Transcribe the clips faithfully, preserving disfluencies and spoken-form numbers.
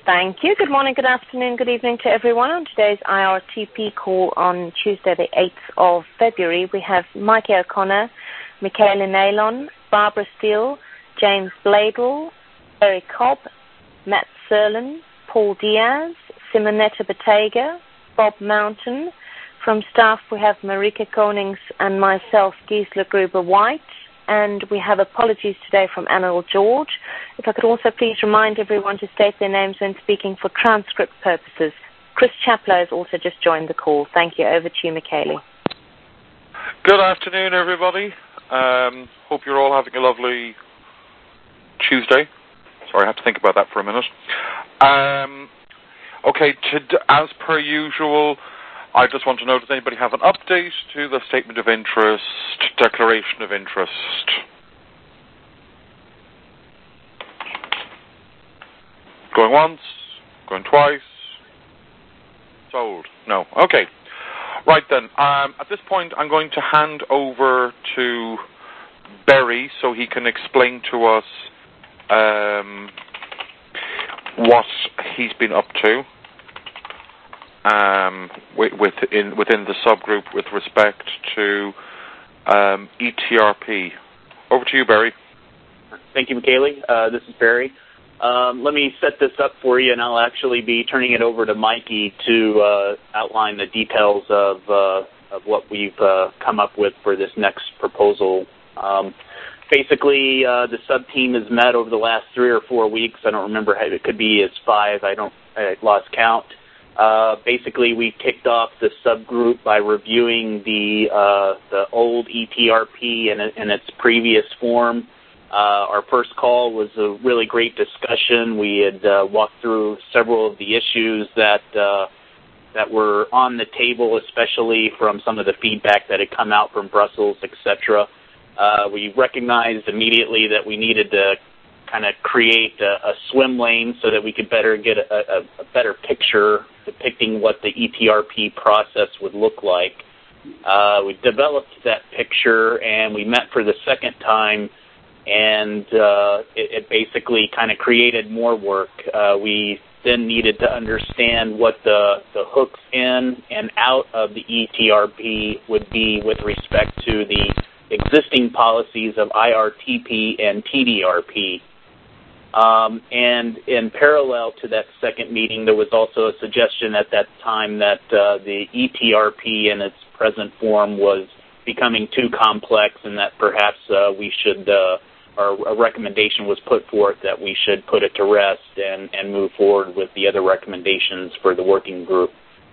Thank you. Good morning, good afternoon, good evening to everyone. On today's I R T P call on Tuesday, the eighth of February, we have Mikey O'Connor, Michaela Nalon, Barbara Steele, James Bladel, Eric Cobb, Matt Serlin, Paul Diaz, Simonetta Bottega, Bob Mountain. From staff, we have Marika Konings and myself, Gisela Gruber-White. And we have apologies today from Anil George. If I could also please remind everyone to state their names when speaking for transcript purposes. Chris Chaplow has also just joined the call. Thank you. Over to you, Michaela. Good afternoon, everybody. Um, hope you're all having a lovely Tuesday. Sorry, I have to think about that for a minute. Um, okay, to, as per usual, I just want to know, does anybody have an update to the statement of interest, declaration of interest? Going once, going twice, sold. No. Okay. Right then. Um, at this point, I'm going to hand over to Barry so he can explain to us um, what he's been up to. Um, within, within the subgroup with respect to um, E T R P. Over to you, Barry. Thank you, Michaela. Uh, this is Barry. Um, let me set this up for you, and I'll actually be turning it over to Mikey to uh, outline the details of, uh, of what we've uh, come up with for this next proposal. Um, basically, uh, the sub-team has met over the last three or four weeks. I don't remember how it could be as five. I don't. I lost count. Uh, basically, we kicked off the subgroup by reviewing the uh, the old E T R P in, in its previous form. Uh, our first call was a really great discussion. We had uh, walked through several of the issues that uh, that were on the table, especially from some of the feedback that had come out from Brussels, et cetera. Uh, we recognized immediately that we needed to kind of create a, a swim lane so that we could better get a, a, a better picture depicting what the E T R P process would look like. Uh, we developed that picture, and we met for the second time, and uh, it, it basically kind of created more work. Uh, we then needed to understand what the, the hooks in and out of the E T R P would be with respect to the existing policies of I R T P and T D R P. Um, and in parallel to that second meeting, there was also a suggestion at that time that uh, the E T R P in its present form was becoming too complex, and that perhaps uh, we should, uh, or a recommendation was put forth that we should put it to rest and, and move forward with the other recommendations for the working group.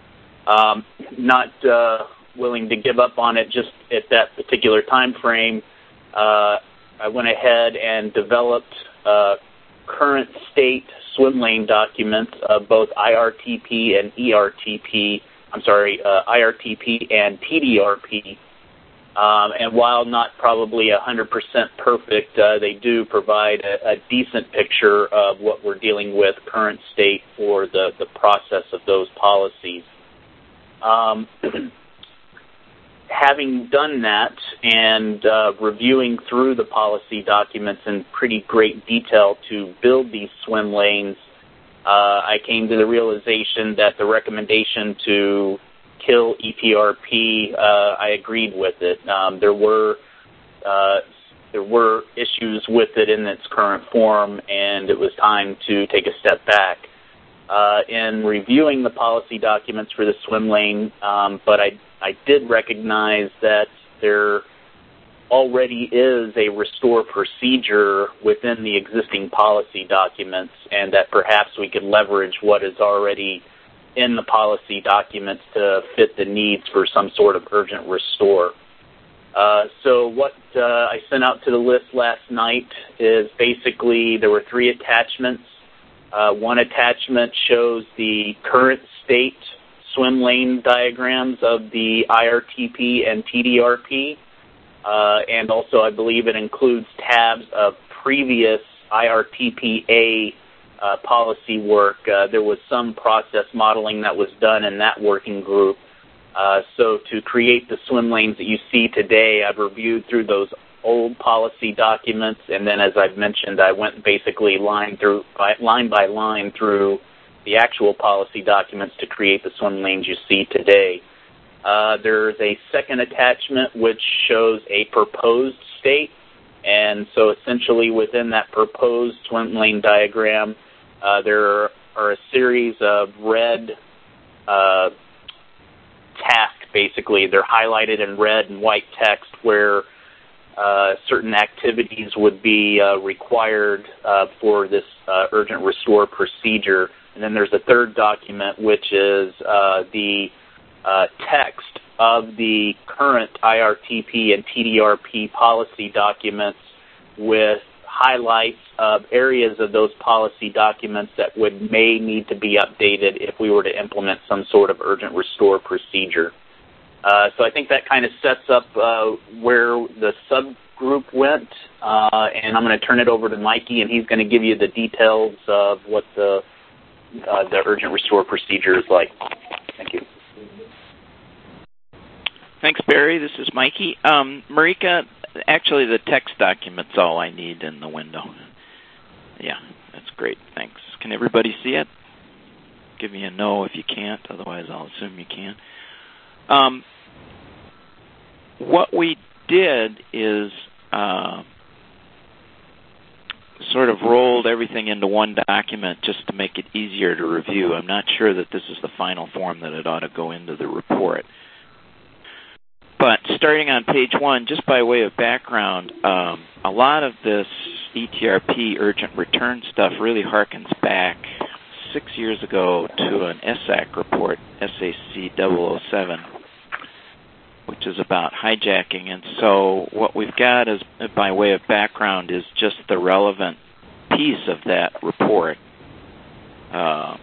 Um, not uh, willing to give up on it just at that particular time frame, uh, I went ahead and developed uh, current state swim lane documents of both I R T P and E R T P, I'm sorry, uh, I R T P and T D R P. Um, and while not probably one hundred percent perfect, uh, they do provide a, a decent picture of what we're dealing with current state for the, the process of those policies. Um, Having done that and uh, reviewing through the policy documents in pretty great detail to build these swim lanes, uh, I came to the realization that the recommendation to kill E T R P, uh, I agreed with it. Um, there were uh, there were issues with it in its current form, and it was time to take a step back. Uh, in reviewing the policy documents for the swim lane, um, but I I did recognize that there already is a restore procedure within the existing policy documents, and that perhaps we could leverage what is already in the policy documents to fit the needs for some sort of urgent restore. Uh, so what uh, I sent out to the list last night is basically there were three attachments. Uh, one attachment shows the current state swim lane diagrams of the I R T P and T D R P, uh, and also I believe it includes tabs of previous I R T P A uh, policy work. Uh, there was some process modeling that was done in that working group. Uh, so to create the swim lanes that you see today, I've reviewed through those old policy documents, and then as I've mentioned, I went basically line through by, line by line through the actual policy documents to create the swim lanes you see today. Uh, there's a second attachment which shows a proposed state, and so essentially within that proposed swim lane diagram, uh, there are a series of red uh, tasks, basically. They're highlighted in red and white text where uh, certain activities would be uh, required uh, for this uh, urgent restore procedure. And then there's a third document, which is uh, the uh, text of the current I R T P and T D R P policy documents with highlights of areas of those policy documents that would may need to be updated if we were to implement some sort of urgent restore procedure. Uh, so I think that kind of sets up uh, where the subgroup went, uh, and I'm going to turn it over to Mikey, and he's going to give you the details of what the uh, the urgent restore procedure is like. Thank you. Thanks, Barry. This is Mikey. Um, Marika, actually the text document's all I need in the window. Yeah, that's great. Thanks. Can everybody see it? Give me a no if you can't. Otherwise, I'll assume you can. Um, what we did is uh, sort of rolled everything into one document just to make it easier to review. I'm not sure that this is the final form that it ought to go into the report. But starting on page one, just by way of background, um, a lot of this E T R P urgent return stuff really harkens back six years ago to an S A C report, S A C double oh seven, which is about hijacking. And so what we've got is, by way of background, is just the relevant piece of that report uh,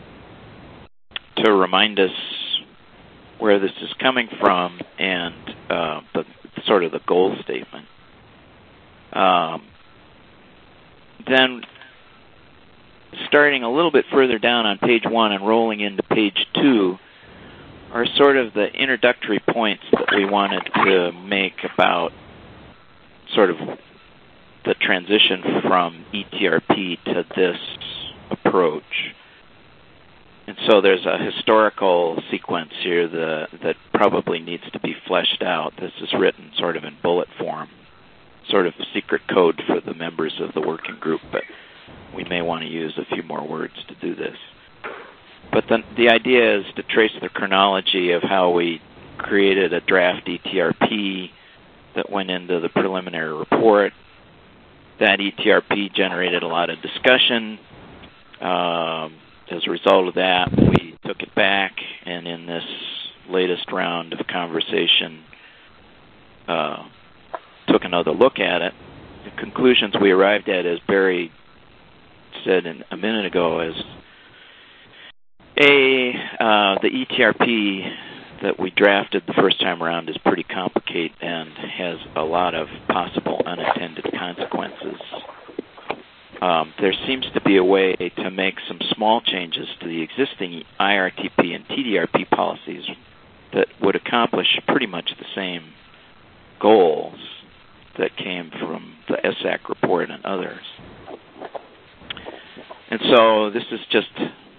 to remind us where this is coming from and uh, the sort of the goal statement. Um, then starting a little bit further down on page one and rolling into page two are sort of the introductory points that we wanted to make about sort of the transition from E T R P to this approach. And so there's a historical sequence here that, that probably needs to be fleshed out. This is written sort of in bullet form, sort of secret code for the members of the working group, but we may want to use a few more words to do this. But the, the idea is to trace the chronology of how we created a draft E T R P that went into the preliminary report. That E T R P generated a lot of discussion. Um, As a result of that, we took it back, and in this latest round of conversation, uh, took another look at it. The conclusions we arrived at, as Barry said in, a minute ago, is A, uh, the E T R P that we drafted the first time around is pretty complicated and has a lot of possible unintended consequences. Um, there seems to be a way to make some small changes to the existing I R T P and T D R P policies that would accomplish pretty much the same goals that came from the S A C report and others. And so this is just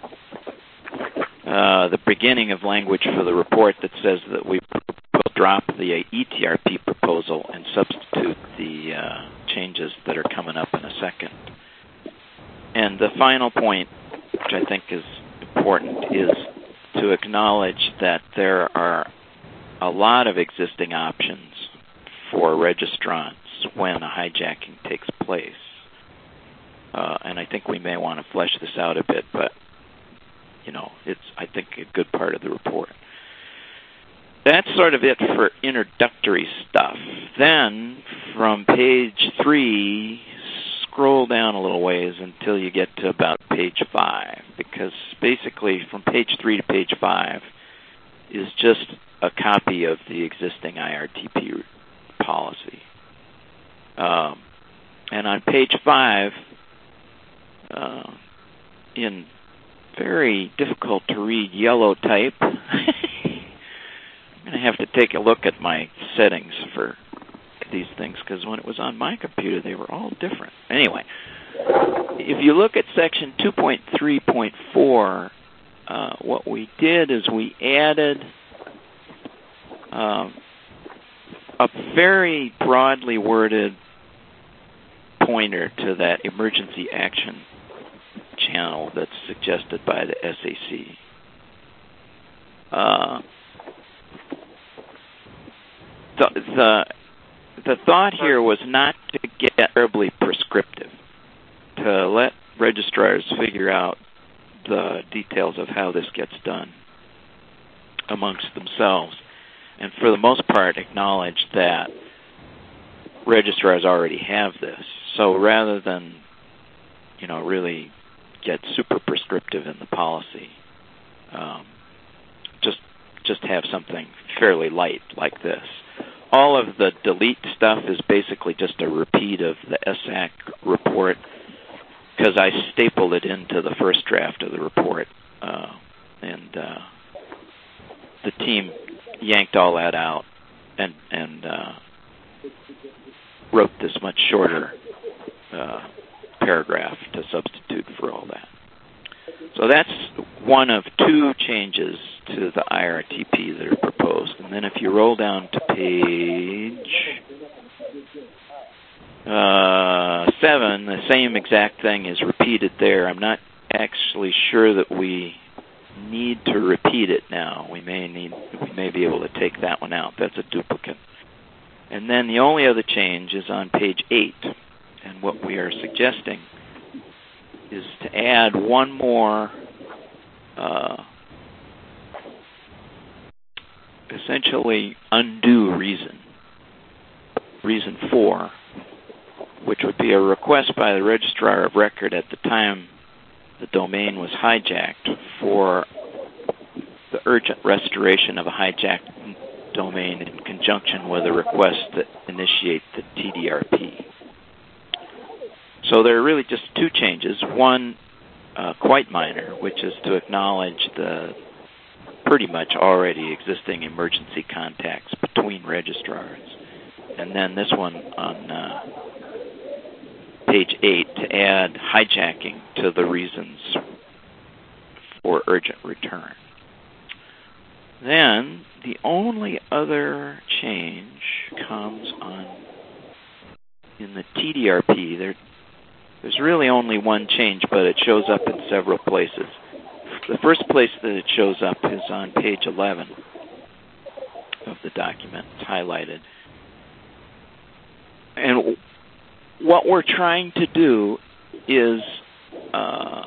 uh, the beginning of language for the report that says that we will drop the E T R P proposal and substitute the uh, changes that are coming up in a second. And the final point, which I think is important, is to acknowledge that there are a lot of existing options for registrants when a hijacking takes place. Uh, and I think we may want to flesh this out a bit, but, you know, it's, I think, a good part of the report. That's sort of it for introductory stuff. Then, from page three, scroll down a little ways until you get to about page five, because basically from page three to page five is just a copy of the existing I R T P policy. Um, and on page five, uh, in very difficult to read yellow type, I'm going to have to take a look at my settings for these things, because when it was on my computer, they were all different. Anyway, if you look at section two point three point four, uh, what we did is we added um, a very broadly worded pointer to that emergency action channel that's suggested by the S A C. Uh, the, the the thought here was not to get terribly prescriptive, to let registrars figure out the details of how this gets done amongst themselves, and for the most part acknowledge that registrars already have this. So rather than, you know, really get super prescriptive in the policy, um, just just have something fairly light like this. All of the delete stuff is basically just a repeat of the S A C report, because I stapled it into the first draft of the report, uh, and uh, the team yanked all that out and and uh, wrote this much shorter uh, paragraph to substitute for all that. So that's one of two changes to the I R T P that are proposed. And then if you roll down to page uh, seven, the same exact thing is repeated there. I'm not actually sure that we need to repeat it now. We may need, we may be able to take that one out. That's a duplicate. And then the only other change is on page eight. And what we are suggesting is to add one more uh, essentially undue reason, reason four, which would be a request by the registrar of record at the time the domain was hijacked for the urgent restoration of a hijacked domain in conjunction with a request that initiate the T D R P. So there are really just two changes. One, uh, quite minor, which is to acknowledge the pretty much already existing emergency contacts between registrars. And then this one on uh, page eight, to add hijacking to the reasons for urgent return. Then the only other change comes on in the T D R P. There, there's really only one change, but it shows up in several places. The first place that it shows up is on page eleven of the document. It's highlighted. And what we're trying to do is uh,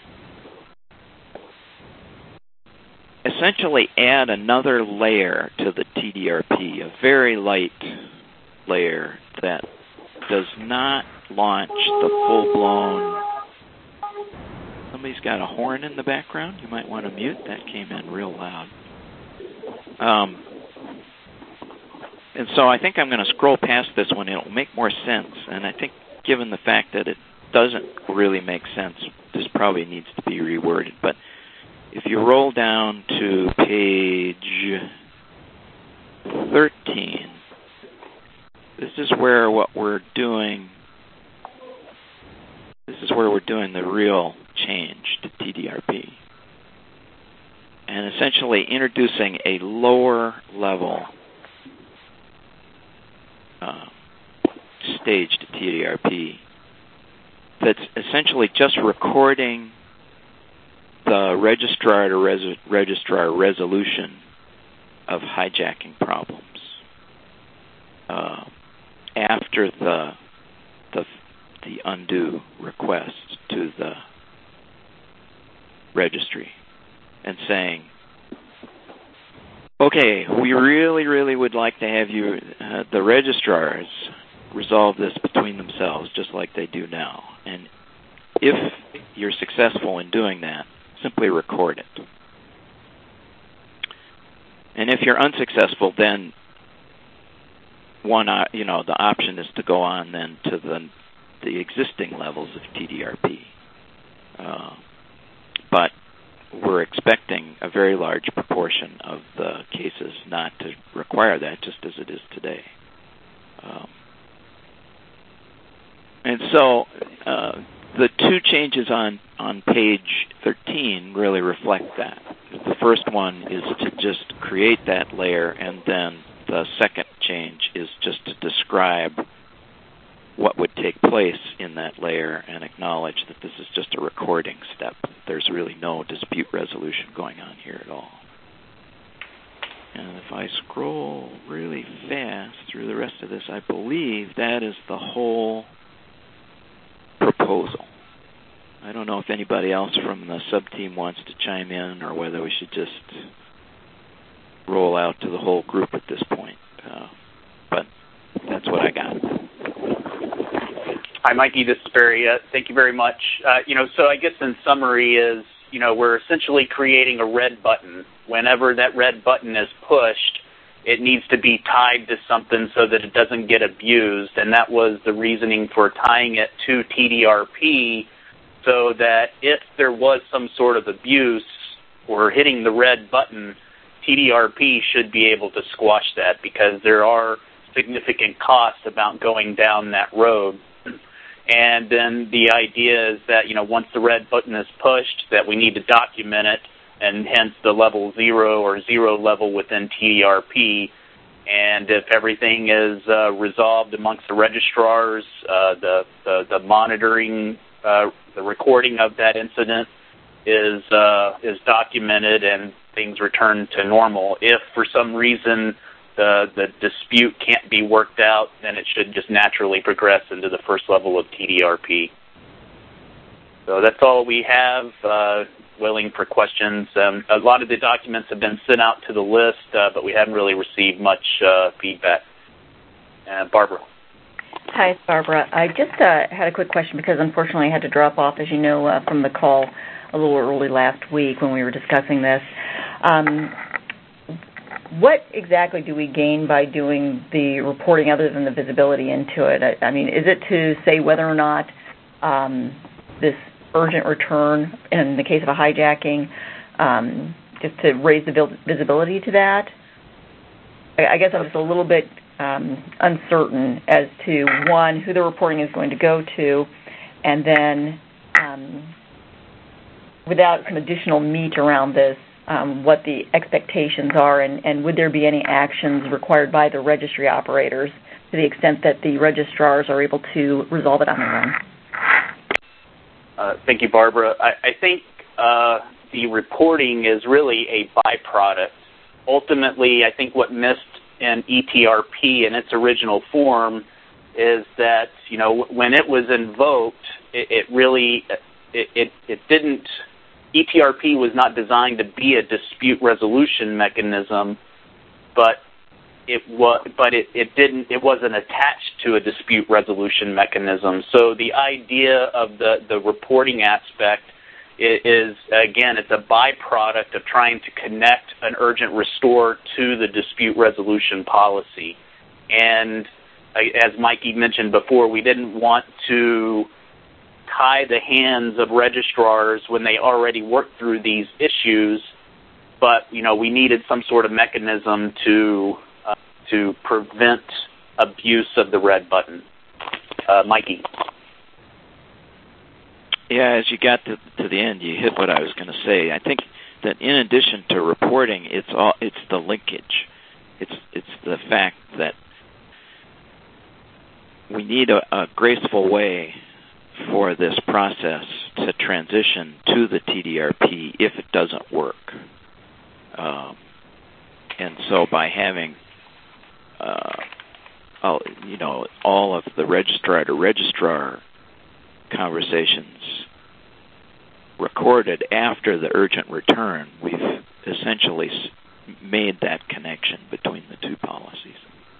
essentially add another layer to the T D R P, a very light layer that does not launch the full-blown... Somebody's got a horn in the background. You might want to mute. That came in real loud. Um, and so I think I'm going to scroll past this one. It'll make more sense. And I think given the fact that it doesn't really make sense, this probably needs to be reworded. But if you roll down to page thirteen, this is where what we're doing, this is where we're doing the real change to T D R P. And essentially introducing a lower level uh, stage to T D R P that's essentially just recording the registrar to res- registrar resolution of hijacking problems uh, after the, the the undo request to the registry, and saying, okay, we really, really would like to have you, uh, the registrars, resolve this between themselves just like they do now. And if you're successful in doing that, simply record it. And if you're unsuccessful, then one, uh, you know, the option is to go on then to the the existing levels of T D R P. Uh, but we're expecting a very large proportion of the cases not to require that, just as it is today. Um, and so uh, the two changes on, on page thirteen really reflect that. The first one is to just create that layer, and then the second change is just to describe what would take place in that layer and acknowledge that this is just a recording step. There's really no dispute resolution going on here at all. And if I scroll really fast through the rest of this, I believe that is the whole proposal. I don't know if anybody else from the sub-team wants to chime in or whether we should just roll out to the whole group at this point. Uh, but that's what I got. Hi, Mikey. This is Barry. Uh, thank you very much. Uh, you know, so I guess in summary is, you know, we're essentially creating a red button. Whenever that red button is pushed, it needs to be tied to something so that it doesn't get abused, and that was the reasoning for tying it to T D R P, so that if there was some sort of abuse or hitting the red button, T D R P should be able to squash that, because there are significant costs about going down that road. And then the idea is that, you know, once the red button is pushed, that we need to document it, and hence the level zero or zero level within T D R P. And if everything is uh, resolved amongst the registrars, uh, the, the, the monitoring, uh, the recording of that incident is uh, is documented and things return to normal. If for some reason the, the dispute can't be worked out, then it should just naturally progress into the first level of T D R P. So that's all we have. Uh, willing for questions. Um, a lot of the documents have been sent out to the list, uh, but we haven't really received much uh, feedback. Uh, Barbara. Hi, it's Barbara. I just uh, had a quick question because unfortunately I had to drop off, as you know, uh, from the call a little early last week when we were discussing this. Um, what exactly do we gain by doing the reporting other than the visibility into it? I, I mean, is it to say whether or not um, this urgent return, in the case of a hijacking, um, just to raise the visibility to that? I, I guess I'm just a little bit um, uncertain as to, one, who the reporting is going to go to, and then um, without some additional meat around this, um, what the expectations are, and, and would there be any actions required by the registry operators to the extent that the registrars are able to resolve it on their own? Uh, thank you, Barbara. I, I think uh, the reporting is really a byproduct. Ultimately, I think what missed in E T R P in its original form is that, you know, when it was invoked, it, it really, it, it, it didn't, E T R P was not designed to be a dispute resolution mechanism, but it was, but it, it didn't, it wasn't attached to a dispute resolution mechanism. So the idea of the, the reporting aspect is, is, again, it's a byproduct of trying to connect an urgent restore to the dispute resolution policy. And as Mikey mentioned before, we didn't want to tie the hands of registrars when they already worked through these issues, but, you know, we needed some sort of mechanism to uh, to prevent abuse of the red button. Uh, Mikey. Yeah, as you got to, to the end, you hit what I was going to say. I think that in addition to reporting, it's all it's the linkage. It's it's the fact that we need a, a graceful way for this process to transition to the T D R P if it doesn't work. Um, and so by having, uh, all, you know, all of the registrar to registrar conversations recorded after the urgent return, we've essentially made that connection between the two policies.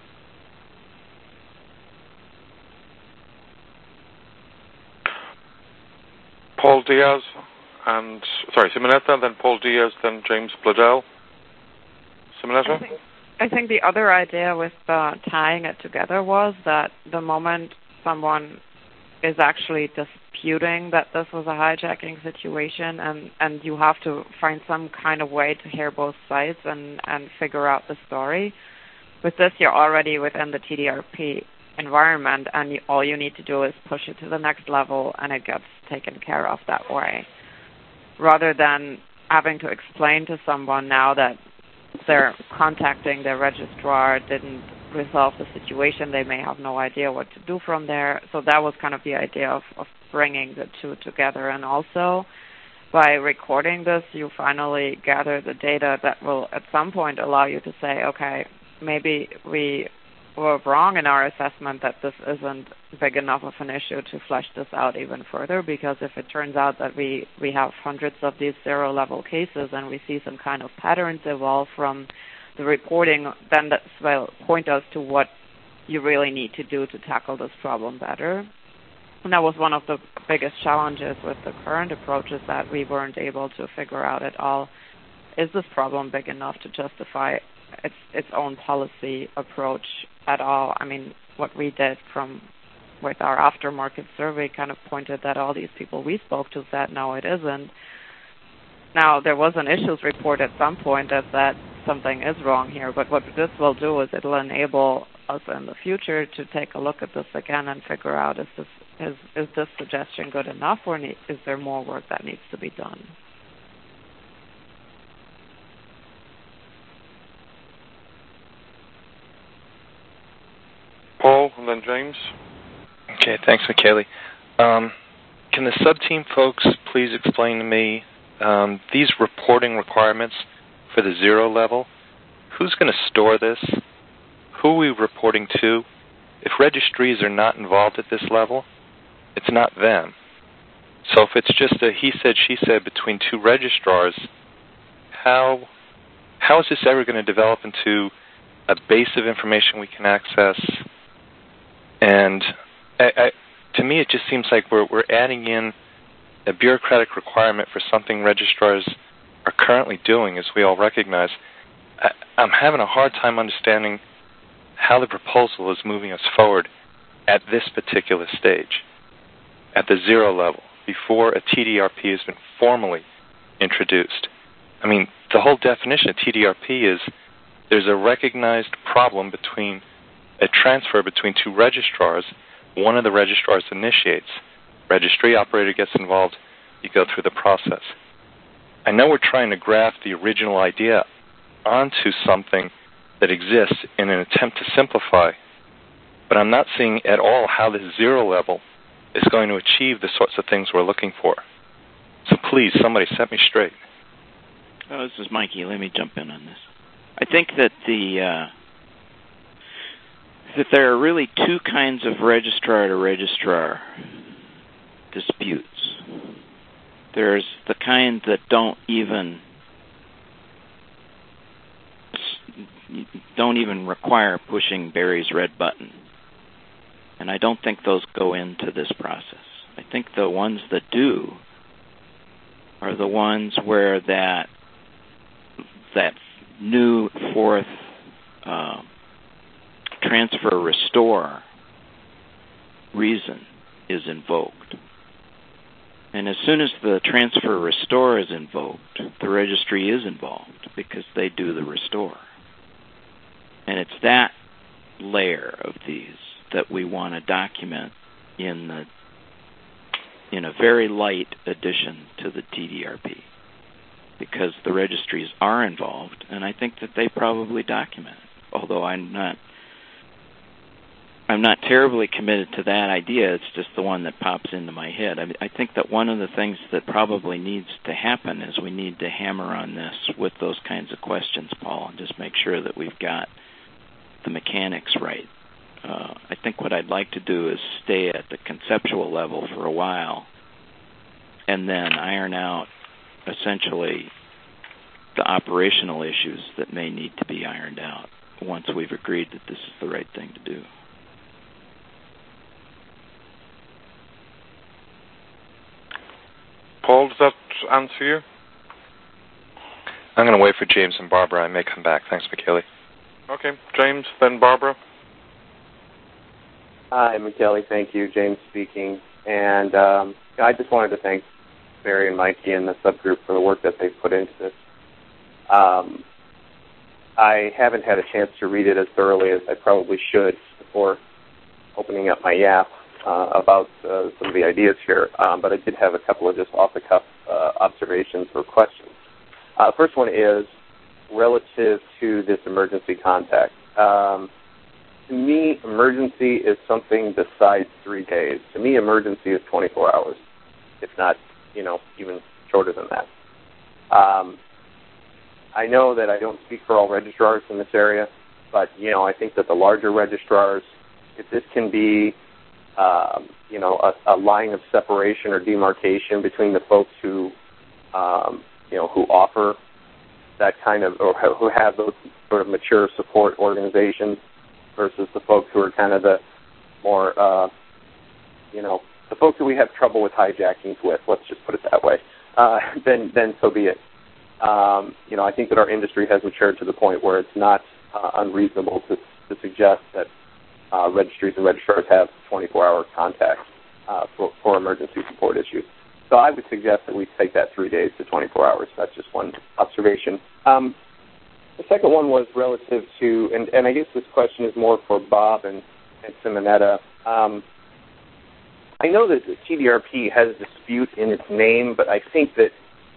Paul Diaz and, sorry, Simonetta, then Paul Diaz, then James Bladell. Simonetta? I think, I think the other idea with uh, tying it together was that the moment someone is actually disputing that this was a hijacking situation, and, and you have to find some kind of way to hear both sides and, and figure out the story. With this, you're already within the T D R P, environment, and you, all you need to do is push it to the next level, and it gets taken care of that way. Rather than having to explain to someone now that they're contacting their registrar didn't resolve the situation, they may have no idea what to do from there. So that was kind of the idea of, of bringing the two together. And also, by recording this, you finally gather the data that will at some point allow you to say, okay, maybe we were wrong in our assessment that this isn't big enough of an issue to flesh this out even further, because if it turns out that we, we have hundreds of these zero-level cases and we see some kind of patterns evolve from the reporting, then that will point us to what you really need to do to tackle this problem better. And that was one of the biggest challenges with the current approach, is that we weren't able to figure out at all, is this problem big enough to justify its its own policy approach at all? I mean, what we did from with our aftermarket survey kind of pointed that all these people we spoke to said, no, it isn't. Now, there was an issues report at some point that said something is wrong here, but what this will do is it will enable us in the future to take a look at this again and figure out, is this is, is this suggestion good enough, or need, is there more work that needs to be done? Paul, and then James. Okay, thanks, Michele. Um, can the sub-team folks please explain to me um, these reporting requirements for the zero level? Who's going to store this? Who are we reporting to? If registries are not involved at this level, it's not them. So if it's just a he said, she said between two registrars, how how is this ever going to develop into a base of information we can access? And I, I, to me, it just seems like we're we're adding in a bureaucratic requirement for something registrars are currently doing, as we all recognize. I, I'm having a hard time understanding how the proposal is moving us forward at this particular stage, at the zero level, before a T D R P has been formally introduced. I mean, the whole definition of T D R P is there's a recognized problem between a transfer between two registrars. One of the registrars initiates. Registry operator gets involved. You go through the process. I know we're trying to graft the original idea onto something that exists in an attempt to simplify, but I'm not seeing at all how this zero level is going to achieve the sorts of things we're looking for. So please, somebody set me straight. Oh, this is Mikey. Let me jump in on this. I think that the uh, that there are really two kinds of registrar to registrar disputes. There's the kind that don't even don't even require pushing Barry's red button. And I don't think those go into this process. I think the ones that do are the ones where that that new fourth uh, transfer restore reason is invoked. And as soon as the transfer restore is invoked, the registry is involved because they do the restore. And it's that layer of these that we want to document in the in a very light addition to the T D R P, because the registries are involved, and I think that they probably document it. Although I'm not I'm not terribly committed to that idea. It's just the one that pops into my head. I, mean, I think that one of the things that probably needs to happen is we need to hammer on this with those kinds of questions, Paul, and just make sure that we've got the mechanics right. Uh, I think what I'd like to do is stay at the conceptual level for a while and then iron out essentially the operational issues that may need to be ironed out once we've agreed that this is the right thing to do. Paul, does that answer you? I'm going to wait for James and Barbara. I may come back. Thanks, Michele. Okay, James, then Barbara. Hi, Michele. Thank you. James speaking. And um, I just wanted to thank Barry and Mikey and the subgroup for the work that they've put into this. Um, I haven't had a chance to read it as thoroughly as I probably should before opening up my yap uh, about uh, some of the ideas here, um, but I did have a couple of just off-the-cuff uh, observations or questions. Uh, first one is relative to this emergency contact. Um, to me, emergency is something besides three days. To me, emergency is twenty-four hours, if not, you know, even shorter than that. Um, I know that I don't speak for all registrars in this area, but, you know, I think that the larger registrars, if this can be, um, you know, a, a line of separation or demarcation between the folks who, um, you know, who offer that kind of, or who have those sort of mature support organizations versus the folks who are kind of the more, uh, you know, the folks who we have trouble with hijackings with, let's just put it that way, uh, then, then so be it. Um, you know, I think that our industry has matured to the point where it's not uh, unreasonable to, to suggest that uh, registries and registrars have twenty-four hour contact uh, for, for emergency support issues. So I would suggest that we take that three days to twenty-four hours. That's just one observation. Um, the second one was relative to, and, and I guess this question is more for Bob and, and Simonetta. Um, I know that the T D R P has dispute in its name, but I think that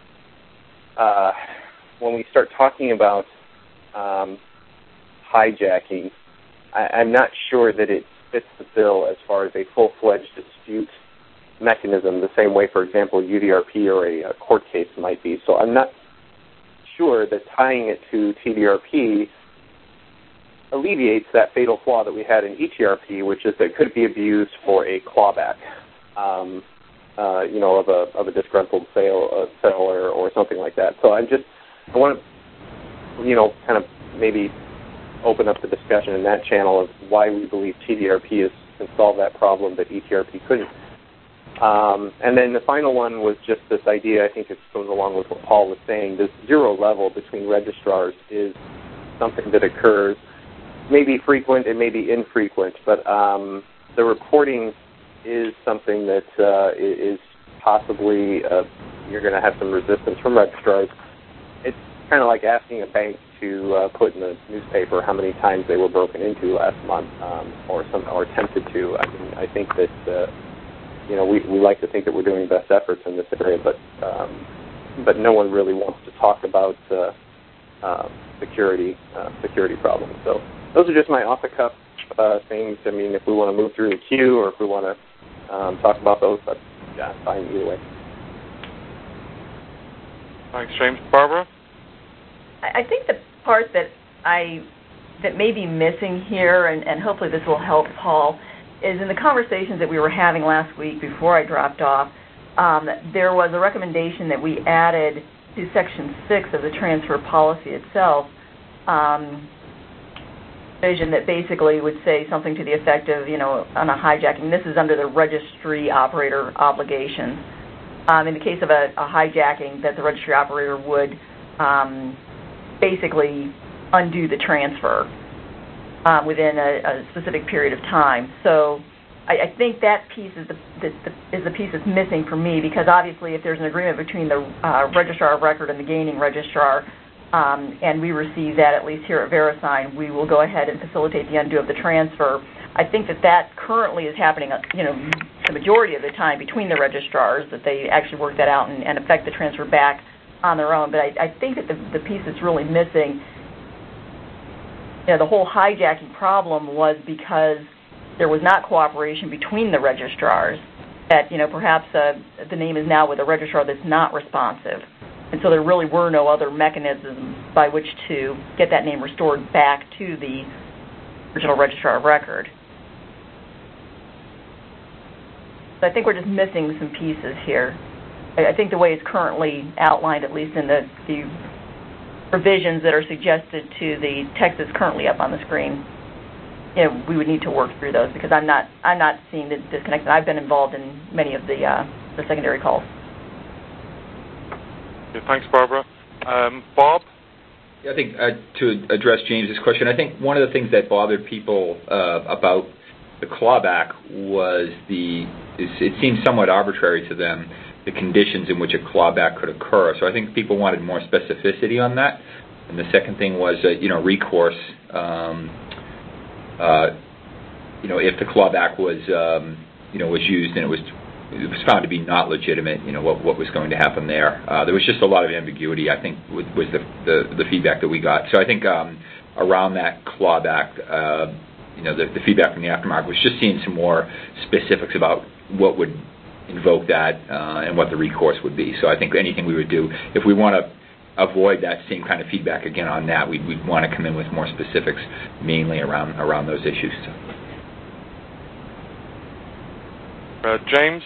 uh, when we start talking about um, hijacking, I, I'm not sure that it fits the bill as far as a full-fledged dispute mechanism, the same way, for example, U D R P or a, a court case might be. So I'm not sure that tying it to T D R P alleviates that fatal flaw that we had in E T R P, which is that it could be abused for a clawback, um, uh, you know, of a of a disgruntled sale, uh, seller or something like that. So I'm just, I want to, you know, kind of maybe open up the discussion in that channel of why we believe T D R P is, can solve that problem that E T R P couldn't. Um, and then the final one was just this idea, I think it goes along with what Paul was saying, this zero level between registrars is something that occurs, maybe frequent, it may be infrequent, but um, the reporting is something that uh, is possibly, uh, you're going to have some resistance from registrars. It's kind of like asking a bank to uh, put in the newspaper how many times they were broken into last month, um, or some, or attempted to. I mean, I think that, uh, you know, we, we like to think that we're doing best efforts in this area, but um, but no one really wants to talk about uh, uh, security uh, security problems. So those are just my off-the-cuff uh, things. I mean, if we want to move through the queue or if we want to um, talk about those, that's yeah, fine either way. Thanks, James. Barbara? I think the part that I that may be missing here, and, and hopefully this will help Paul, is in the conversations that we were having last week before I dropped off, um, there was a recommendation that we added to Section six of the transfer policy itself, um, vision that basically would say something to the effect of, you know, on a hijacking, this is under the registry operator obligations. Um, in the case of a, a hijacking, that the registry operator would um, basically undo the transfer um, within a, a specific period of time. So I, I think that piece is the, the, the, is the piece that's missing for me, because obviously if there's an agreement between the uh, registrar of record and the gaining registrar, um, and we receive that at least here at VeriSign, we will go ahead and facilitate the undo of the transfer. I think that that currently is happening, you know, the majority of the time between the registrars, that they actually work that out and, and effect the transfer back on their own. But I, I think that the, the piece that's really missing, you know, the whole hijacking problem was because there was not cooperation between the registrars, that, you know, perhaps uh, the name is now with a registrar that's not responsive. And so there really were no other mechanisms by which to get that name restored back to the original registrar of record. So I think we're just missing some pieces here. I think the way it's currently outlined, at least in the, the provisions that are suggested to the text that's currently up on the screen, you know, we would need to work through those, because I'm not I'm not seeing the disconnect. I've been involved in many of the uh, the secondary calls. Okay, thanks, Barbara. Um, Bob? Yeah, I think uh, to address James's question, I think one of the things that bothered people uh, about the clawback was the it seemed somewhat arbitrary to them, the conditions in which a clawback could occur. So I think people wanted more specificity on that. And the second thing was, uh, you know, recourse. Um, uh, you know, if the clawback was, um, you know, was used and it was it was found to be not legitimate, you know, what what was going to happen there. Uh, there was just a lot of ambiguity, I think, with, was the, the the feedback that we got. So I think um, around that clawback, uh, you know, the, the feedback from the aftermarket was just seeing some more specifics about what would invoke that uh, and what the recourse would be. So I think anything we would do, if we want to avoid that same kind of feedback again on that, we'd, we'd want to come in with more specifics, mainly around around those issues. Uh, James?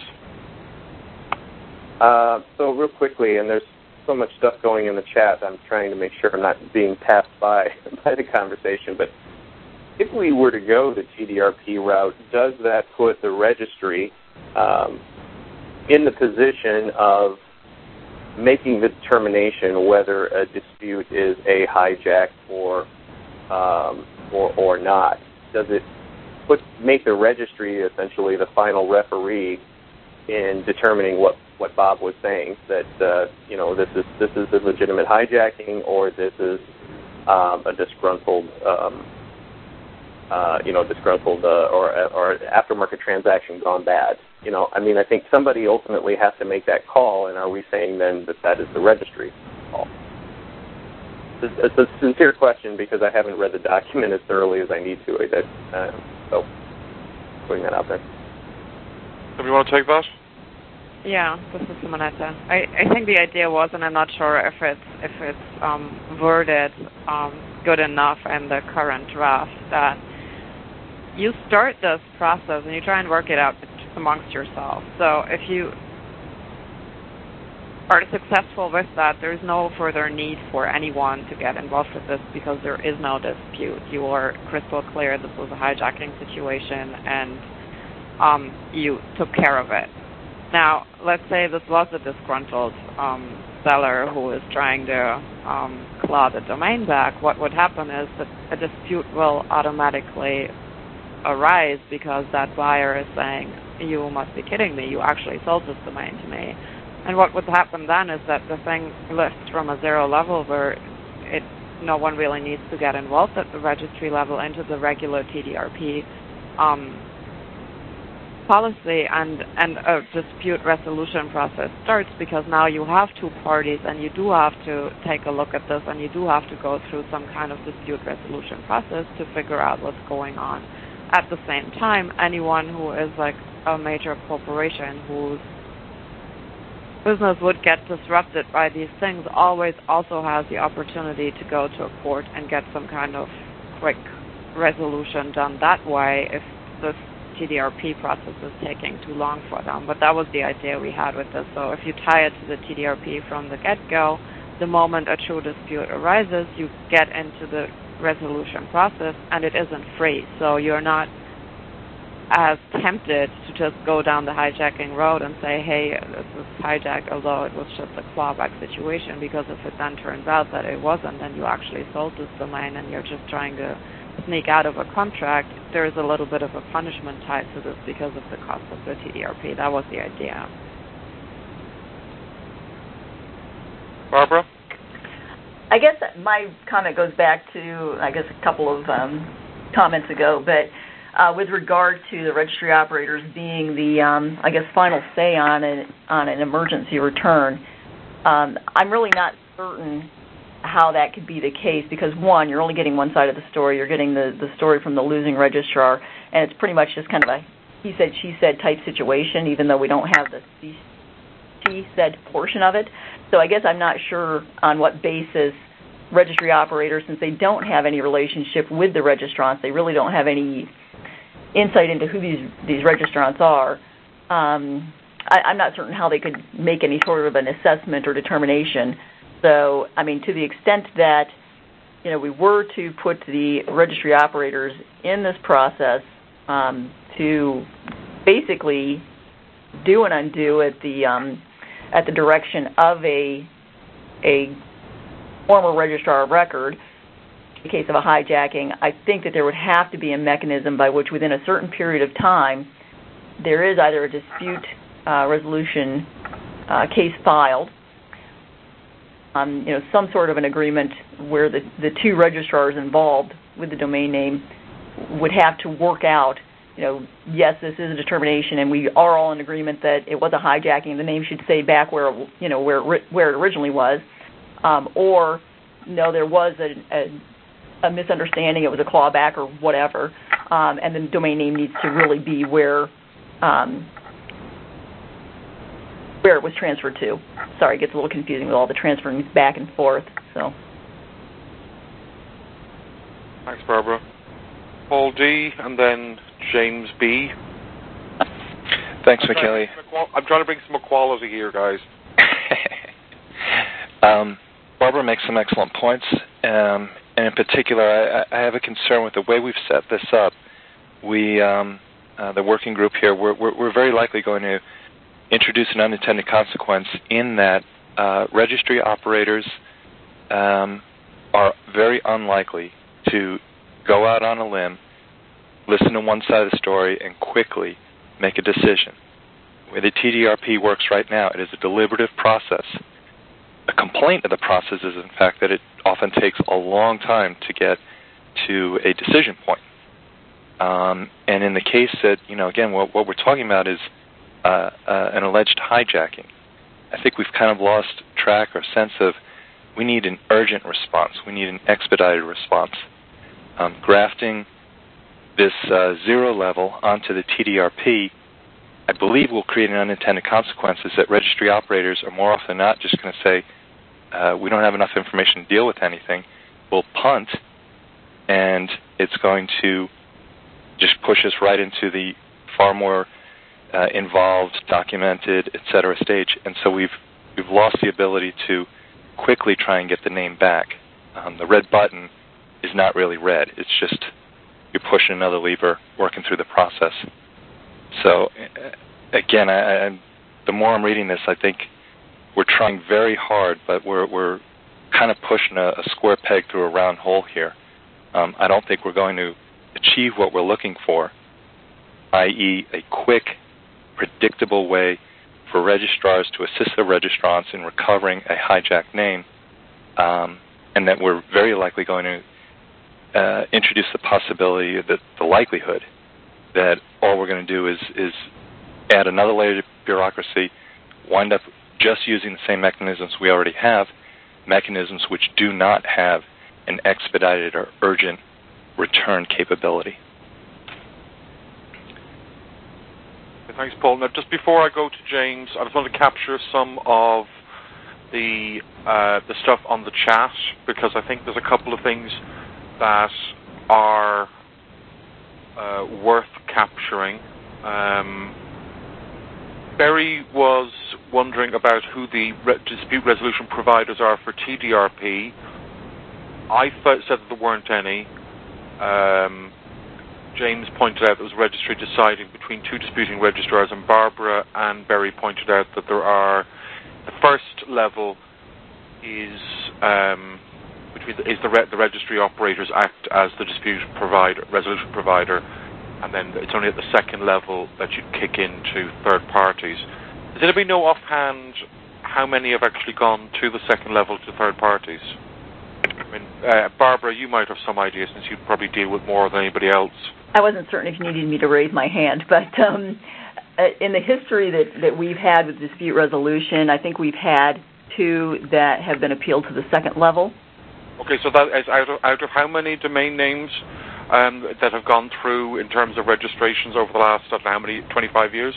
Uh, so real quickly, and there's so much stuff going in the chat, I'm trying to make sure I'm not being passed by by the conversation, but if we were to go the T D R P route, does that put the registry um, in the position of making the determination whether a dispute is a hijack or um, or, or not? Does it put make the registry essentially the final referee in determining what, what Bob was saying, that uh, you know this is this is a legitimate hijacking or this is um, a disgruntled um, uh, you know disgruntled uh, or or aftermarket transaction gone bad? You know, I mean, I think somebody ultimately has to make that call, and are we saying then that that is the registry call? It's a sincere question because I haven't read the document as thoroughly as I need to. Uh, so, putting that out there. Do you want to take that? Yeah, this is Simonetta. I, I think the idea was, and I'm not sure if it's if it's um, worded um, good enough in the current draft, that you start this process and you try and work it out amongst yourself. So if you are successful with that, there's no further need for anyone to get involved with this because there is no dispute. You are crystal clear this was a hijacking situation and um, you took care of it. Now, let's say this was a disgruntled um, seller who is trying to um, claw the domain back. What would happen is that a dispute will automatically arise because that buyer is saying, you must be kidding me, you actually sold this domain to me. And what would happen then is that the thing lifts from a zero level where it no one really needs to get involved at the registry level into the regular T D R P um, policy, and, and a dispute resolution process starts because now you have two parties and you do have to take a look at this and you do have to go through some kind of dispute resolution process to figure out what's going on. At the same time, anyone who is like a major corporation whose business would get disrupted by these things always also has the opportunity to go to a court and get some kind of quick resolution done that way if this T D R P process is taking too long for them. But that was the idea we had with this. So if you tie it to the T D R P from the get-go, the moment a true dispute arises, you get into the resolution process and it isn't free. So you're not as tempted to just go down the hijacking road and say, hey, this is hijacked, although it was just a clawback situation, because if it then turns out that it wasn't, then you actually sold this domain and you're just trying to sneak out of a contract, there is a little bit of a punishment tied to this because of the cost of the T D R P. That was the idea. Barbara? I guess my comment goes back to, I guess, a couple of um, comments ago, but uh, with regard to the registry operators being the, um, I guess, final say on an, on an emergency return, um, I'm really not certain how that could be the case because, one, you're only getting one side of the story. You're getting the, the story from the losing registrar, and it's pretty much just kind of a he said, she said type situation, even though we don't have the she said portion of it. So I guess I'm not sure on what basis registry operators, since they don't have any relationship with the registrants, they really don't have any insight into who these, these registrants are. Um, I, I'm not certain how they could make any sort of an assessment or determination. So, I mean, to the extent that, you know, we were to put the registry operators in this process um, to basically do and undo at the um, at the direction of a a former registrar of record, in the case of a hijacking, I think that there would have to be a mechanism by which within a certain period of time there is either a dispute uh, resolution uh, case filed, um, you know, some sort of an agreement where the, the two registrars involved with the domain name would have to work out you know, yes, this is a determination, and we are all in agreement that it was a hijacking. The name should stay back where, you know, where where it originally was, um, or no, there was a, a, a misunderstanding. It was a clawback or whatever, um, and the domain name needs to really be where um, where it was transferred to. Sorry, it gets a little confusing with all the transferring back and forth. So, thanks, Barbara. Paul D. and then James B. Thanks, I'm Michele. trying I'm trying to bring some equality here, guys. um, Barbara makes some excellent points, um, and in particular, I, I have a concern with the way we've set this up. We, um, uh, the working group here, we're, we're, we're very likely going to introduce an unintended consequence in that uh, registry operators um, are very unlikely to go out on a limb, listen to one side of the story, and quickly make a decision. The way the T D R P works right now, it is a deliberative process. A complaint of the process is, in fact, that it often takes a long time to get to a decision point. Um, and in the case that, you know, again, what, what we're talking about is uh, uh, an alleged hijacking. I think we've kind of lost track or sense of we need an urgent response. We need an expedited response. Um, grafting this uh, zero level onto the T D R P, I believe, will create an unintended consequences that registry operators are more often than not just going to say, uh, we don't have enough information to deal with anything. We'll punt, and it's going to just push us right into the far more uh, involved, documented, et cetera stage. And so we've we've lost the ability to quickly try and get the name back. Um, the red button is not really red. It's just you're pushing another lever, working through the process. So, again, I, I, the more I'm reading this, I think we're trying very hard, but we're we're kind of pushing a, a square peg through a round hole here. Um, I don't think we're going to achieve what we're looking for, that is a quick, predictable way for registrars to assist their registrants in recovering a hijacked name, um, and that we're very likely going to Uh, introduce the possibility, that the likelihood that all we're going to do is, is add another layer to bureaucracy, wind up just using the same mechanisms we already have, mechanisms which do not have an expedited or urgent return capability. Thanks, Paul. Now, just before I go to James, I just want to capture some of the uh, the stuff on the chat, because I think there's a couple of things that are uh, worth capturing. Um, Barry was wondering about who the re- dispute resolution providers are for T D R P. I th- said that there weren't any. Um, James pointed out there was a registry deciding between two disputing registrars, and Barbara and Barry pointed out that there are, the first level is um, between the, is the, re- the registry operators act as the dispute provider, resolution provider, and then it's only at the second level that you kick into third parties. Does anybody know offhand how many have actually gone to the second level to third parties? I mean, uh, Barbara, you might have some idea since you probably deal with more than anybody else. I wasn't certain if you needed me to raise my hand, but um, in the history that, that we've had with dispute resolution, I think we've had two that have been appealed to the second level. Okay, so that is out of, out of how many domain names um, that have gone through in terms of registrations over the last, I don't know, how many, twenty-five years?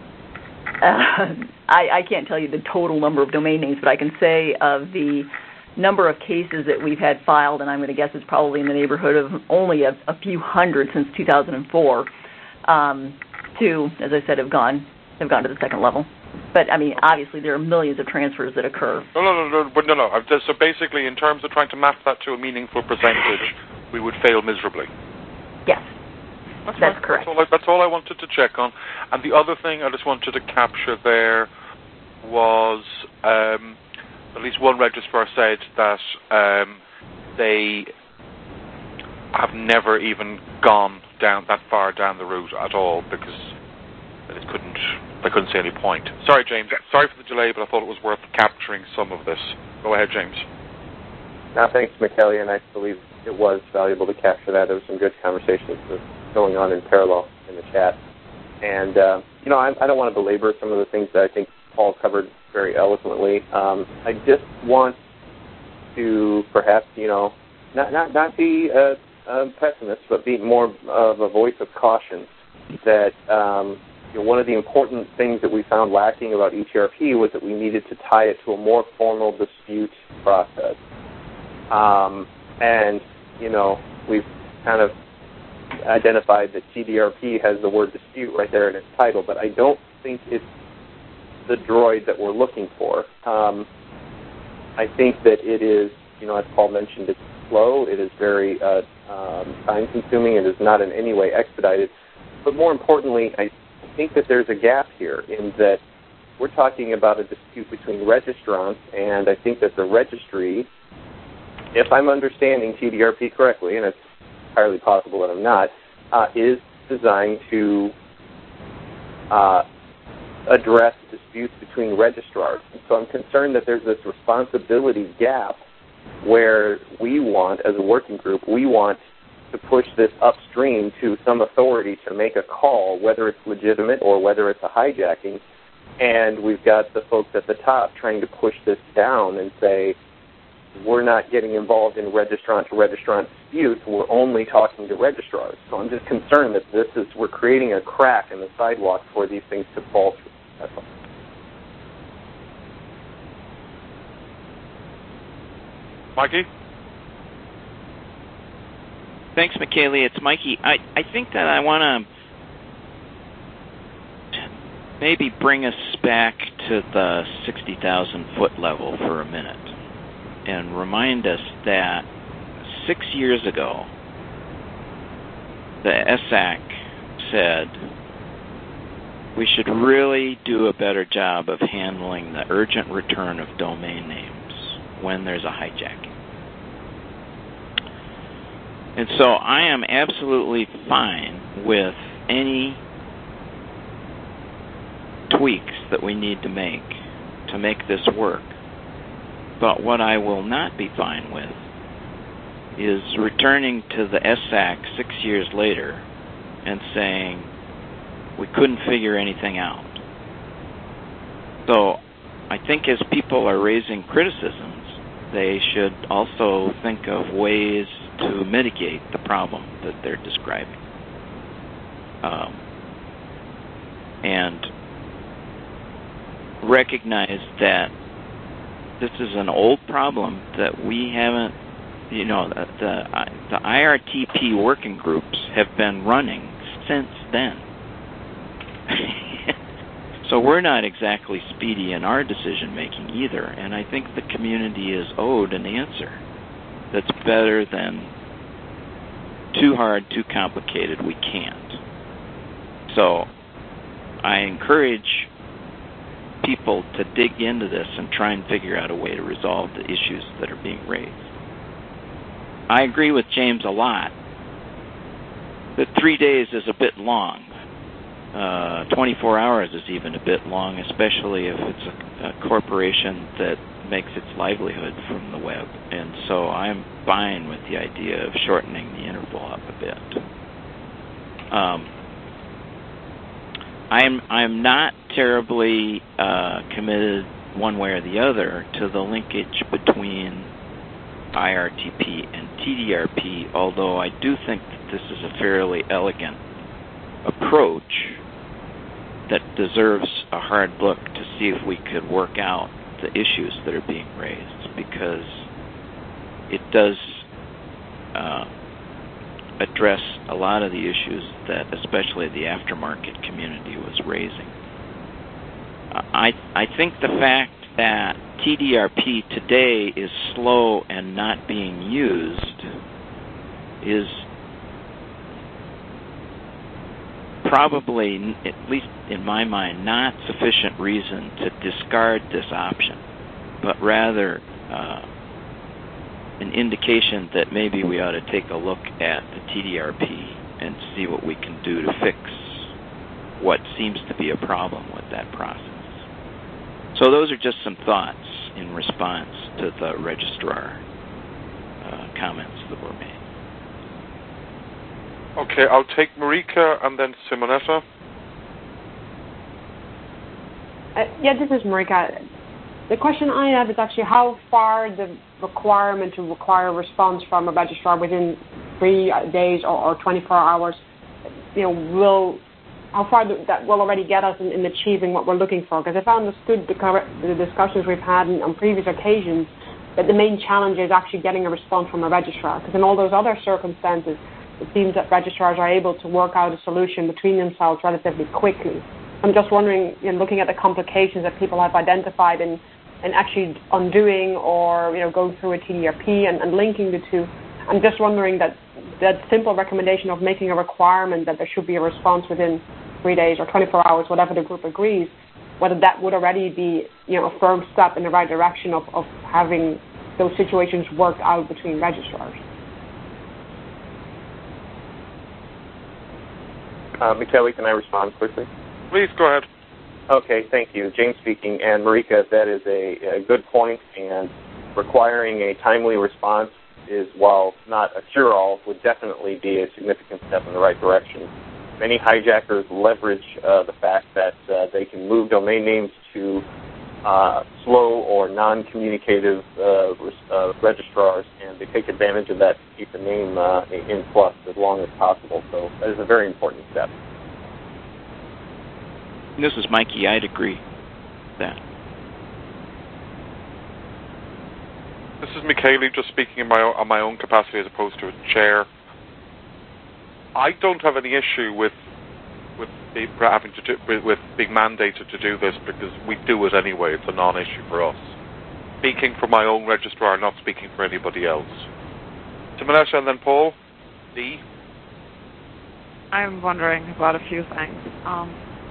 Uh, I, I can't tell you the total number of domain names, but I can say of the number of cases that we've had filed, and I'm going to guess it's probably in the neighborhood of only a, a few hundred since two thousand four. Um, two, as I said, have gone have gone to the second level. But, I mean, obviously there are millions of transfers that occur. No, no, no, no, no, no. So basically, in terms of trying to map that to a meaningful percentage, we would fail miserably. Yes, that's, that's right. correct. That's all, I, that's all I wanted to check on. And the other thing I just wanted to capture there was um, at least one registrar said that um, they have never even gone down that far down the route at all because they just couldn't. I couldn't see any point. Sorry, James. Sorry for the delay, but I thought it was worth capturing some of this. Go ahead, James. No, thanks, Michele, and I believe it was valuable to capture that. There was some good conversations going on in parallel. in the chat. And, uh, you know, I, I don't want to belabor some of the things that I think Paul covered very eloquently. Um, I just want to perhaps, you know, not not, not be a, a pessimist, but be more of a voice of caution that um, you know, one of the important things that we found lacking about E T R P was that we needed to tie it to a more formal dispute process. Um, and, you know, we've kind of identified that T D R P has the word dispute right there in its title, but I don't think it's the droid that we're looking for. Um, I think that it is, you know, as Paul mentioned, it's slow, it is very uh, um, time-consuming, it is not in any way expedited. But more importantly, I think that there's a gap here in that we're talking about a dispute between registrants, and I think that the registry, if I'm understanding T D R P correctly, and it's entirely possible that I'm not, uh, is designed to uh, address disputes between registrars. And so I'm concerned that there's this responsibility gap where we want, as a working group, we want to push this upstream to some authority to make a call, whether it's legitimate or whether it's a hijacking. And we've got the folks at the top trying to push this down and say, we're not getting involved in registrant-to-registrant disputes. We're only talking to registrars. So I'm just concerned that this is we're creating a crack in the sidewalk for these things to fall through. That's all. Mikey? Thanks, Michaeli. It's Mikey. I, I think that I want to maybe bring us back to the sixty thousand foot level for a minute and remind us that six years ago, the S A C said we should really do a better job of handling the urgent return of domain names when there's a hijacking. And so I am absolutely fine with any tweaks that we need to make to make this work. But what I will not be fine with is returning to the S A C six years later and saying we couldn't figure anything out. So I think as people are raising criticisms, they should also think of ways to mitigate the problem that they're describing. Um, and recognize that this is an old problem that we haven't, you know, the, the, the I R T P working groups have been running since then. So we're not exactly speedy in our decision-making either, and I think the community is owed an answer that's better than too hard, too complicated, we can't. So I encourage people to dig into this and try and figure out a way to resolve the issues that are being raised. I agree with James a lot that three days is a bit long. Uh, twenty-four hours is even a bit long, especially if it's a, a corporation that makes its livelihood from the web. And so I'm fine with the idea of shortening the interval up a bit. Um, I'm I'm not terribly uh, committed one way or the other to the linkage between I R T P and T D R P, although I do think that this is a fairly elegant approach that deserves a hard look to see if we could work out the issues that are being raised, because it does uh, address a lot of the issues that especially the aftermarket community was raising. Uh, I I think the fact that T D R P today is slow and not being used is probably, at least in my mind, not sufficient reason to discard this option, but rather uh, an indication that maybe we ought to take a look at the T D R P and see what we can do to fix what seems to be a problem with that process. So those are just some thoughts in response to the registrar uh, comments that were made. Okay, I'll take Marika and then Simonetta. Uh, yeah, this is Marika. The question I have is actually how far the requirement to require a response from a registrar within three days or, or twenty-four hours, you know, will how far that will already get us in, in achieving what we're looking for. Because if I understood the, the discussions we've had on previous occasions, that the main challenge is actually getting a response from a registrar. Because in all those other circumstances, it seems that registrars are able to work out a solution between themselves relatively quickly. I'm just wondering, you know, looking at the complications that people have identified in, in actually undoing or, you know, going through a T D R P and, and linking the two, I'm just wondering that that simple recommendation of making a requirement that there should be a response within three days or twenty-four hours, whatever the group agrees, whether that would already be, you know, a firm step in the right direction of, of having those situations worked out between registrars. Uh, Michele, can I respond quickly? Please, go ahead. Okay, thank you. James speaking. And Marika, that is a, a good point, and requiring a timely response is, while not a cure-all, would definitely be a significant step in the right direction. Many hijackers leverage uh, the fact that uh, they can move domain names to uh, slow or non-communicative uh, uh, registrars, and they take advantage of that to keep the name uh, in flux as long as possible. So that is a very important step. This is Mikey. I'd agree with that. This is Michele, just speaking in my own, on my own capacity as opposed to a chair. I don't have any issue with with having to do, with, with being mandated to do this because we do it anyway. It's a non-issue for us. Speaking for my own registrar, not speaking for anybody else. Simonetta and then Paul. D. I'm wondering about a few things. Um,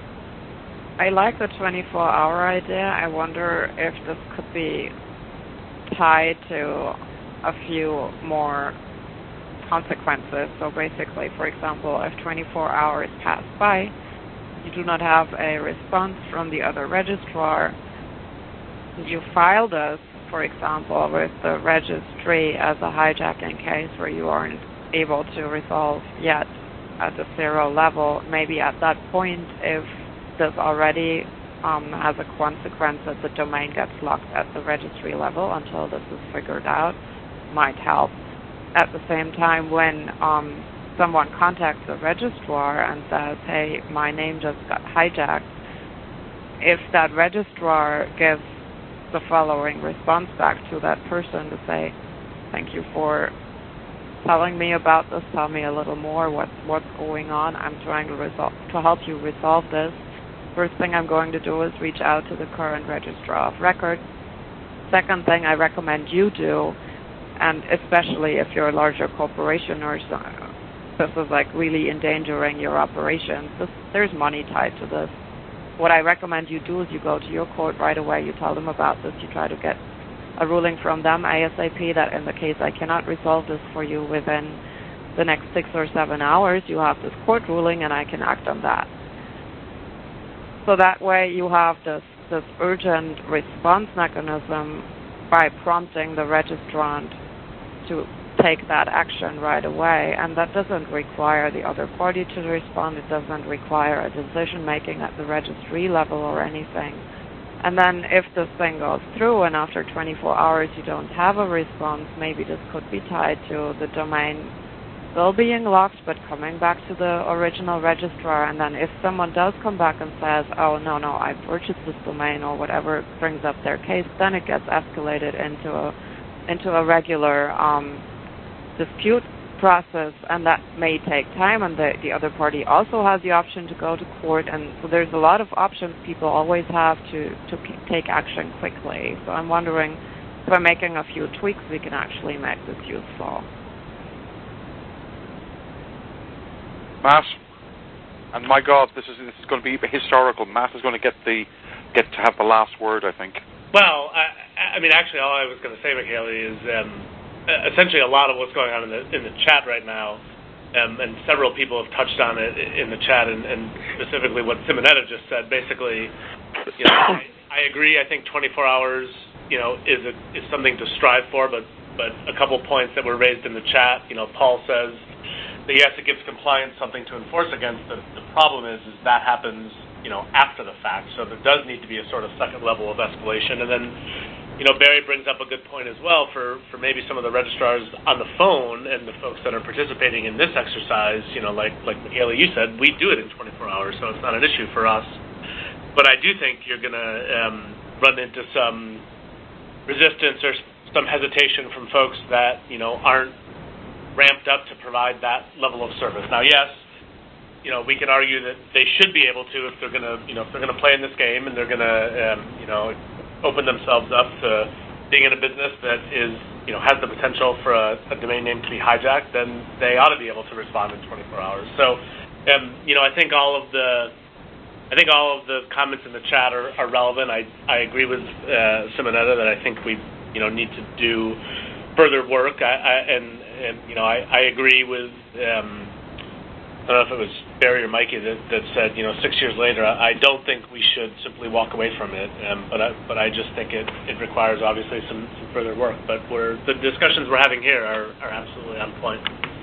I like the twenty-four hour idea. I wonder if this could be tied to a few more consequences. So basically, for example, if twenty-four hours pass by, you do not have a response from the other registrar, you file this, for example, with the registry as a hijacking case where you aren't able to resolve yet at the zero level, maybe at that point, if this already um, has a consequence that the domain gets locked at the registry level until this is figured out, might help. At the same time, when um, someone contacts the registrar and says, hey, my name just got hijacked, if that registrar gives the following response back to that person to say, thank you for telling me about this, tell me a little more, what, what's going on, I'm trying to, resol- to help you resolve this. First thing I'm going to do is reach out to the current registrar of records. Second thing I recommend you do, and especially if you're a larger corporation or so, this is like really endangering your operations, this, there's money tied to this. What I recommend you do is you go to your court right away, you tell them about this, you try to get a ruling from them ASAP that in the case I cannot resolve this for you within the next six or seven hours, you have this court ruling and I can act on that. So that way you have this, this urgent response mechanism by prompting the registrant to take that action right away, and that doesn't require the other party to respond. It doesn't require a decision-making at the registry level or anything. And then if this thing goes through and after twenty-four hours you don't have a response, maybe this could be tied to the domain still being locked but coming back to the original registrar. And then if someone does come back and says, oh, no, no, I purchased this domain or whatever brings up their case, then it gets escalated into a, into a regular um, dispute process, and that may take time, and the, the other party also has the option to go to court, and so there's a lot of options people always have to, to take action quickly. So I'm wondering if by making a few tweaks we can actually make this useful. Matt, and my God, this is this is going to be historical. Matt is going to get the get to have the last word, I think. Well, I, I mean, actually, all I was going to say, Michele, is um, essentially a lot of what's going on in the in the chat right now, um, and several people have touched on it in the chat, and, and specifically what Simonetta just said. Basically, you know, I, I agree. I think twenty-four hours, you know, is a, is something to strive for. But but a couple points that were raised in the chat. You know, Paul says so yes, it gives compliance something to enforce against. The, the problem is, is that happens, you know, after the fact. So there does need to be a sort of second level of escalation. And then, you know, Barry brings up a good point as well for, for maybe some of the registrars on the phone and the folks that are participating in this exercise. You know, like like Michaela, you said, we do it in twenty-four hours, so it's not an issue for us. But I do think you're going to um, run into some resistance or some hesitation from folks that, you know, aren't ramped up to provide that level of service. Now, yes, you know, we can argue that they should be able to if they're going to, you know, if they're going to play in this game and they're going to, um, you know, open themselves up to being in a business that is, you know, has the potential for a, a domain name to be hijacked, then they ought to be able to respond in twenty-four hours. So, um, you know, I think all of the, I think all of the comments in the chat are, are relevant. I I agree with uh, Simonetta that I think we, you know, need to do further work. I, I and and you know, I, I agree with. Um, I don't know if it was Barry or Mikey that, that said, you know, six years later, I don't think we should simply walk away from it. Um, but I, but I just think it, it requires obviously some, some further work. But we're, the discussions we're having here are, are absolutely on point.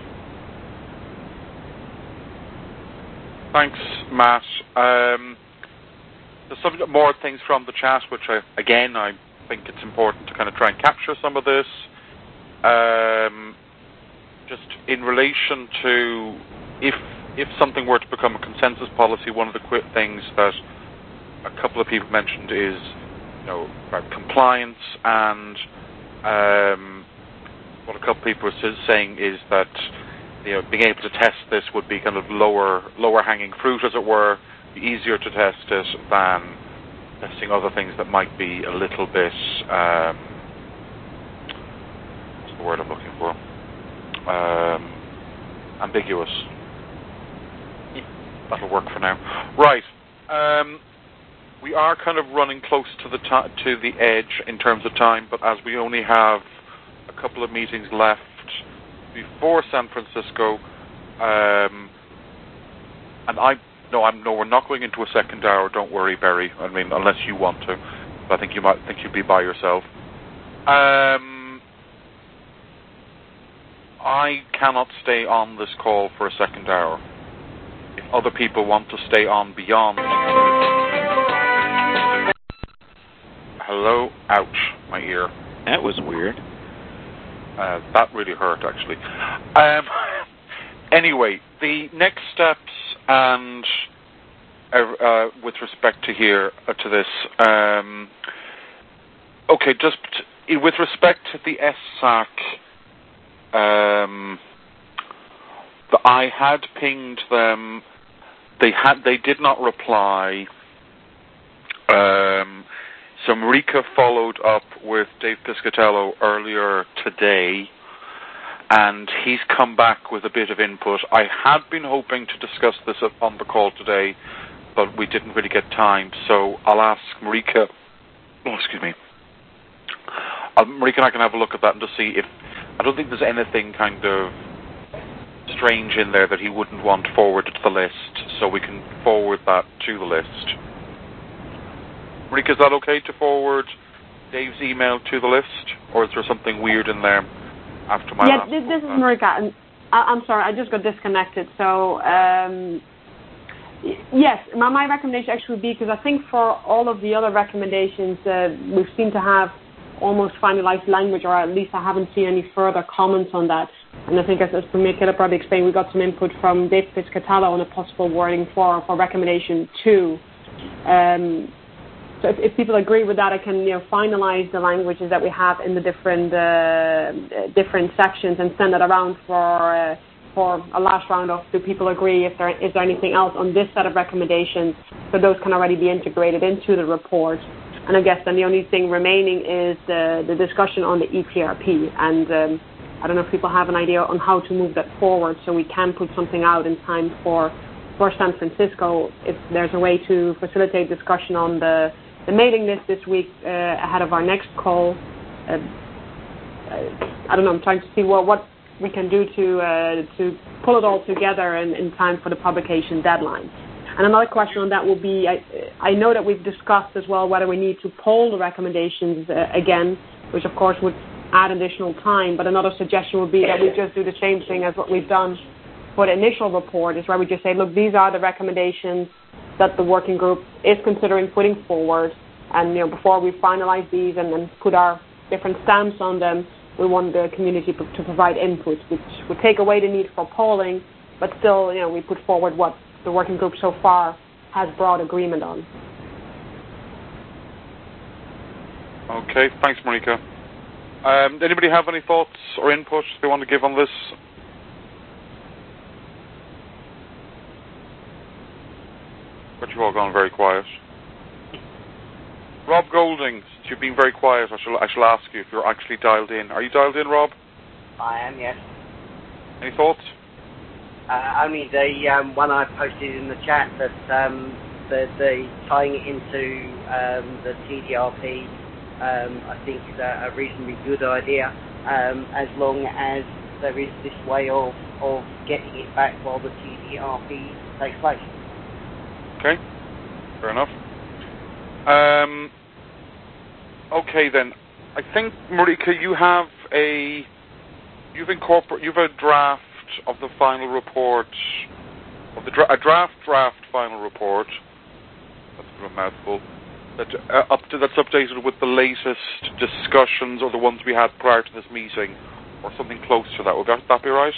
Thanks, Matt. Um, there's some more things from the chat, which I, again, I think it's important to kind of try and capture some of this. Um, just in relation to if if something were to become a consensus policy, one of the quick things that a couple of people mentioned is, you know, about compliance, and um, what a couple of people are saying is that, you know, being able to test this would be kind of lower lower hanging fruit, as it were, be easier to test it than testing other things that might be a little bit um, what's the word I'm looking for? Um, ambiguous. That'll work for now. Right. Um, we are kind of running close to the t- to the edge in terms of time, but as we only have a couple of meetings left before San Francisco, um, and I no, I'm no, we're not going into a second hour. Don't worry, Barry. I mean, unless you want to, I think you might think you'd be by yourself. Um, I cannot stay on this call for a second hour. If other people want to stay on beyond. Hello? Ouch, my ear. That was weird. Uh, that really hurt, actually. Um, anyway, the next steps and uh, uh, with respect to here uh, to this. Um, okay, just t- with respect to the S S A C. Um, the, I had pinged them. They had. They did not reply. Um, so Marika followed up with Dave Piscatello earlier today, and he's come back with a bit of input. I had been hoping to discuss this on the call today, but we didn't really get time. So I'll ask Marika. Oh, excuse me. I'll, Marika and I can have a look at that and just see if. I don't think there's anything kind of strange in there that he wouldn't want forwarded to the list, so we can forward that to the list. Marika, is that okay to forward Dave's email to the list, or is there something weird in there after my yeah, last this, this is Marika, and I, I'm sorry, I just got disconnected. So, um, yes, my, my recommendation actually would be, because I think for all of the other recommendations, uh, we seem to have almost finalized language, or at least I haven't seen any further comments on that. And I think, as, as Michaela probably explained, we got some input from Dave Piscatello on a possible wording for, for recommendation two. Um, so if, if people agree with that, I can, you know, finalize the languages that we have in the different uh, different sections and send that around for uh, for a last round of, do people agree, if there is there anything else on this set of recommendations, so those can already be integrated into the report. And I guess then the only thing remaining is the, the discussion on the E P R P. And um, I don't know if people have an idea on how to move that forward, so we can put something out in time for for San Francisco. If there's a way to facilitate discussion on the, the mailing list this week uh, ahead of our next call. Uh, I don't know, I'm trying to see what, what we can do to uh, to pull it all together in, in time for the publication deadline. And another question on that will be, I, I know that we've discussed as well whether we need to poll the recommendations uh, again, which of course would add additional time, but another suggestion would be that we just do the same thing as what we've done for the initial report is where we just say, look, these are the recommendations that the working group is considering putting forward. And, you know, before we finalize these and then put our different stamps on them, we want the community to provide input, which would take away the need for polling, but still, you know, we put forward what the working group so far has broad agreement on. Okay, thanks, Marika. Um, anybody have any thoughts or input they want to give on this? But you've all gone very quiet. Rob Golding, since you've been very quiet, I shall, I shall ask you if you're actually dialed in. Are you dialed in, Rob? I am, yes. Any thoughts? Uh, only the um, one I posted in the chat that um, the, the tying it into um, the T D R P, um, I think is a, a reasonably good idea, um, as long as there is this way of, of getting it back while the T D R P takes place. Okay, fair enough. Um, okay then, I think, Marika, you have a you've incorporated you've a draft of the final report of the dra- a draft draft final report. That's a bit of a mouthful. That uh, up to that's updated with the latest discussions or the ones we had prior to this meeting, or something close to that. Would that, that be right?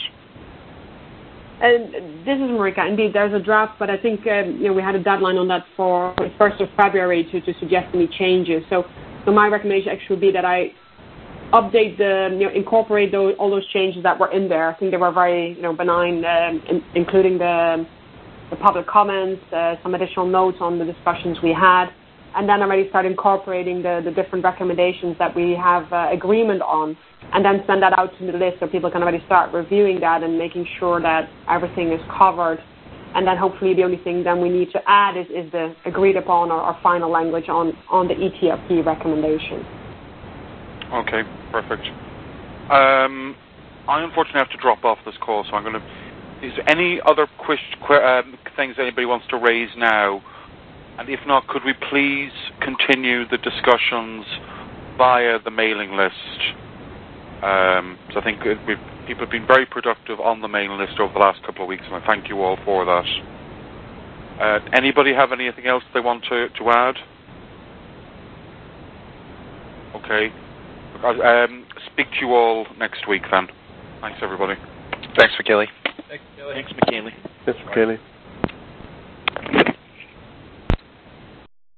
And this is Marika. Indeed, there's a draft, but I think um, you know we had a deadline on that for the first of February to, to suggest any changes. So, so my recommendation actually would be that I update the, you know, incorporate those, all those changes that were in there. I think they were very, you know, benign, um, in, including the the public comments, uh, some additional notes on the discussions we had, and then already start incorporating the, the different recommendations that we have uh, agreement on, and then send that out to the list so people can already start reviewing that and making sure that everything is covered. And then hopefully the only thing then we need to add is, is the agreed upon or, or final language on, on the E T R P recommendation. Okay, perfect. Um, I unfortunately have to drop off this call, so I'm going to... Is there any other quiz, qu- um, things anybody wants to raise now? And if not, could we please continue the discussions via the mailing list? Um, so I think we've, people have been very productive on the mailing list over the last couple of weeks, and I thank you all for that. Uh, anybody have anything else they want to, to add? Okay. Um, speak to you all next week then. Thanks, everybody. Thanks, McKinley. Thanks, McKinley. Thanks, McKinley. Thanks, McKinley.